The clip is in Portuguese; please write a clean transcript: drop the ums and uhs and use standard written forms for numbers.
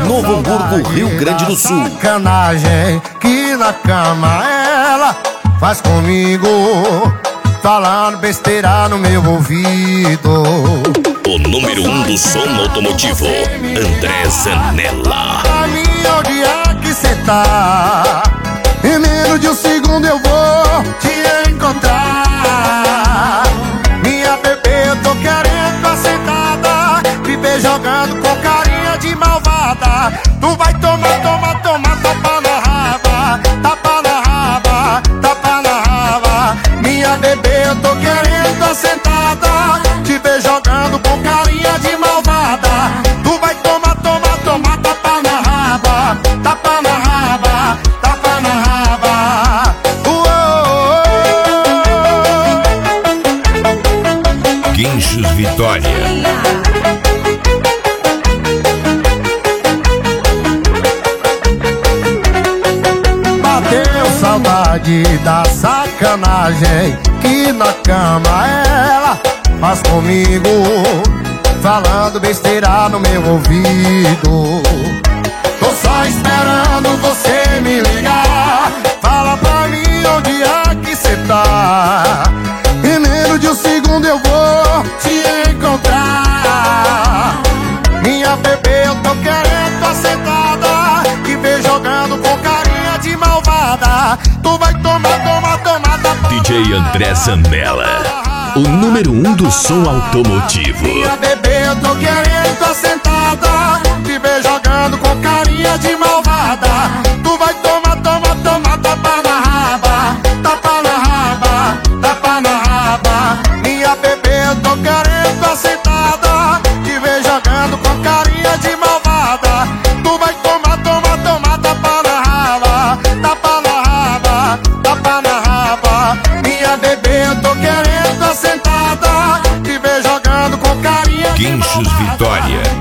Novo Hamburgo, Rio Grande do Sul. Sacanagem que na cama ela faz comigo, falando besteira no meu ouvido. O número 1 do som automotivo, André Zanella. Pra mim, onde é que cê tá? Em menos de um segundo eu vou te encontrar. Minha bebê, eu tô querendo a sentada, te ver jogando com carinha de malvada. Tu vai tomar, tomar, tomar, tapa na raba, tapa na raba, tapa na raba. Minha bebê, eu tô querendo a sentada, te ver jogando com carinha de malvada. Tu vai tomar, tomar, tomar, tapa na raba, tapa na raba, tapa na raba. Guinchos Vitória. Bateu saudade da sacanagem que na cama ela faz comigo, falando besteira no meu ouvido. Tô só esperando você me ligar, fala pra mim onde é que cê tá. Em menos de um segundo eu vou te encontrar. Minha bebê, eu tô querendo a sentada, te ver jogando com carinha de malvada. Tu vai tomar, tomar, tomar, tomar. DJ André Zanella, o número 1 do som automotivo. Minha bebê, eu tô querendo a sentada, te ver jogando com carinha de malvada. Tu vai tomar, tomar, tomar, tapa na raba, tapa na raba, tapa na raba. Minha bebê, eu tô querendo a sentada, te ver jogando com carinha de malvada. Tu vai tomar, tomar, tomar, tapa na raba, tapa na raba, tapa na raba. Minha bebê, eu tô querendo a sentada, te ver jogando com carinha de malvada. Guinchos Vitória.